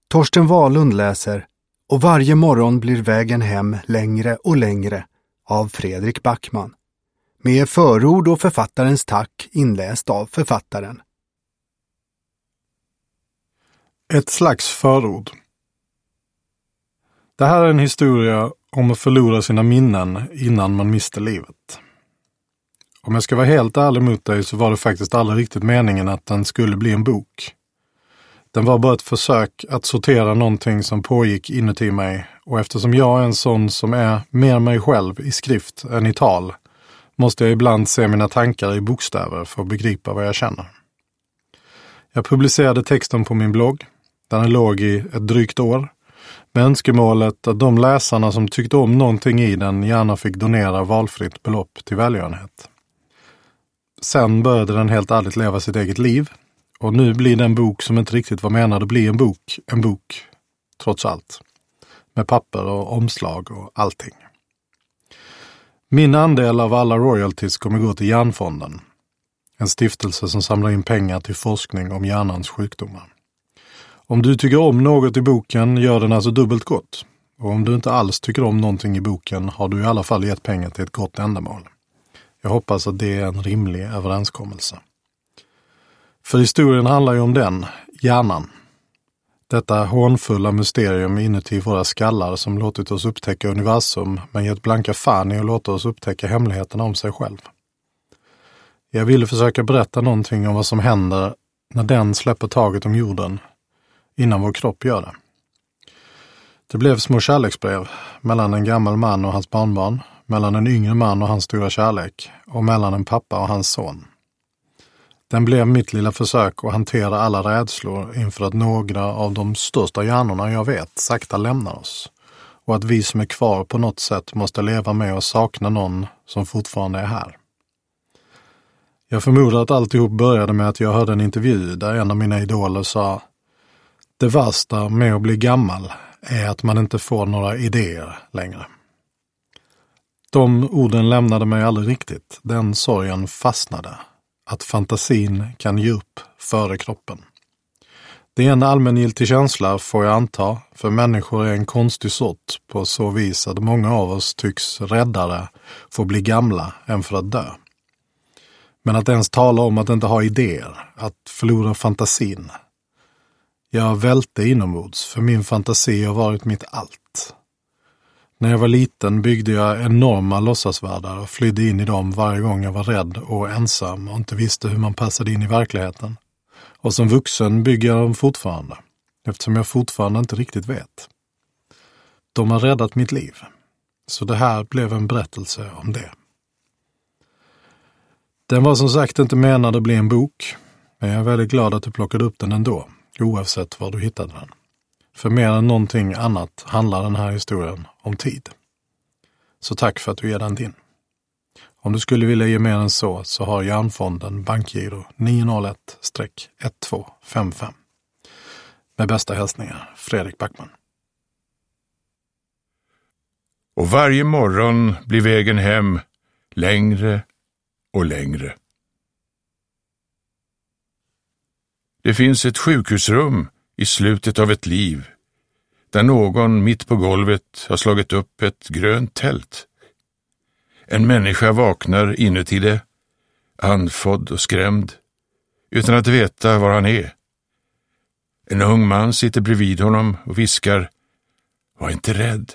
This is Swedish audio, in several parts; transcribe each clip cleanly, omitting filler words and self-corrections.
Torsten Wahlund läser Och varje morgon blir vägen hem längre och längre av Fredrik Backman. Med förord och författarens tack inläst av författaren. Ett slags förord. Det här är en historia om att förlora sina minnen innan man mister livet. Om jag ska vara helt ärlig mot dig så var det faktiskt aldrig riktigt meningen att den skulle bli en bok. Den var bara ett försök att sortera någonting som pågick inuti mig, och eftersom jag är en sån som är mer mig själv i skrift än i tal måste jag ibland se mina tankar i bokstäver för att begripa vad jag känner. Jag publicerade texten på min blogg. Den låg i ett drygt år, med önskemålet att de läsarna som tyckte om någonting i den gärna fick donera valfritt belopp till välgörenhet. Sen började den helt ärligt leva sitt eget liv, och nu blir den bok som inte riktigt var menad att bli en bok trots allt. Med papper och omslag och allting. Min andel av alla royalties kommer gå till Hjärnfonden. En stiftelse som samlar in pengar till forskning om hjärnans sjukdomar. Om du tycker om något i boken gör den alltså dubbelt gott. Och om du inte alls tycker om någonting i boken har du i alla fall gett pengar till ett gott ändamål. Jag hoppas att det är en rimlig överenskommelse. För historien handlar ju om den, hjärnan. Detta hånfulla mysterium inuti våra skallar som låtit oss upptäcka universum men gett blanka fan i att låta oss upptäcka hemligheterna om sig själv. Jag ville försöka berätta någonting om vad som händer när den släpper taget om jorden innan vår kropp gör det. Det blev små kärleksbrev mellan en gammal man och hans barnbarn, mellan en yngre man och hans stora kärlek och mellan en pappa och hans son. Den blev mitt lilla försök att hantera alla rädslor inför att några av de största hjärnorna jag vet sakta lämnar oss. Och att vi som är kvar på något sätt måste leva med och sakna någon som fortfarande är här. Jag förmodar att alltihop började med att jag hörde en intervju där en av mina idoler sa: det värsta med att bli gammal är att man inte får några idéer längre. De orden lämnade mig aldrig riktigt. Den sorgen fastnade. Att fantasin kan ge upp före kroppen. Det är en allmängiltig känsla, får jag anta, för människor är en konstig sort på så vis att många av oss tycks räddare för att bli gamla än för att dö. Men att ens tala om att inte ha idéer, att förlora fantasin. Jag välte inombords, för min fantasi har varit mitt allt. När jag var liten byggde jag enorma låtsasvärldar och flydde in i dem varje gång jag var rädd och ensam och inte visste hur man passade in i verkligheten. Och som vuxen bygger jag dem fortfarande, eftersom jag fortfarande inte riktigt vet. De har räddat mitt liv, så det här blev en berättelse om det. Den var som sagt inte menad att bli en bok, men jag är väldigt glad att du plockade upp den ändå, oavsett var du hittade den. För mer än någonting annat handlar den här historien om tid. Så tack för att du ger den din. Om du skulle vilja ge mer än så har Hjärnfonden bankgiro 901-1255. Med bästa hälsningar, Fredrik Backman. Och varje morgon blir vägen hem längre och längre. Det finns ett sjukhusrum i slutet av ett liv, där någon mitt på golvet har slagit upp ett grönt tält. En människa vaknar inuti det, andfådd och skrämd, utan att veta var han är. En ung man sitter bredvid honom och viskar: var inte rädd.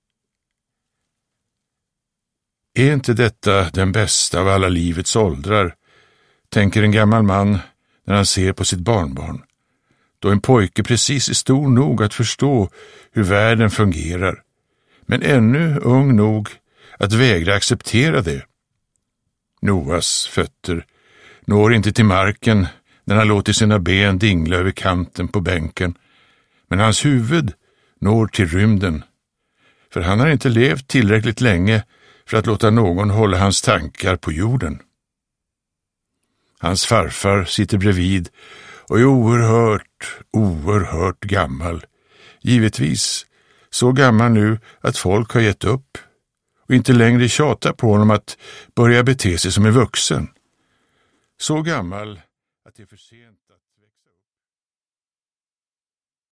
Är inte detta den bästa av alla livets åldrar, tänker en gammal man när han ser på sitt barnbarn. Då en pojke precis är stor nog att förstå hur världen fungerar, men ännu ung nog att vägra acceptera det. Noas fötter når inte till marken när han låter sina ben dingla över kanten på bänken, men hans huvud når till rymden, för han har inte levt tillräckligt länge för att låta någon hålla hans tankar på jorden. Hans farfar sitter bredvid och är oerhört gammal. Givetvis så gammal nu att folk har gett upp och inte längre tjatar på honom att börja bete sig som en vuxen. Så gammal att det är för sent.